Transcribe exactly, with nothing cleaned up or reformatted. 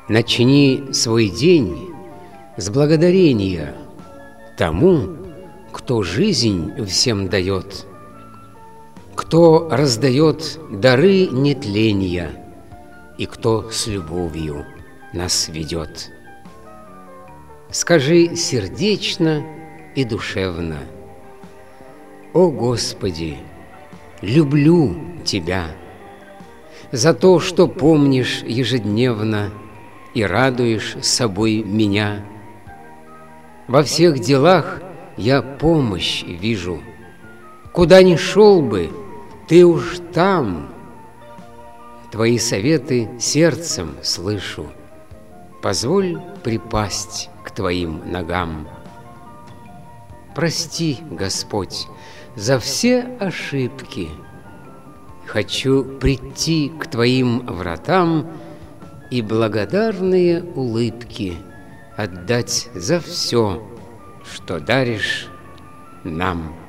Начни свой день с благодарения тому, кто жизнь всем дает, кто раздает дары нетления и кто с любовью нас ведет. Скажи сердечно и душевно: «О Господи, люблю Тебя за то, что помнишь ежедневно и радуешь собой меня. Во всех делах я помощь вижу. Куда ни шел бы, Ты уж там. Твои советы сердцем слышу. Позволь припасть к Твоим ногам. Прости, Господь, за все ошибки. Хочу прийти к Твоим вратам и благодарные улыбки отдать за все, что даришь нам».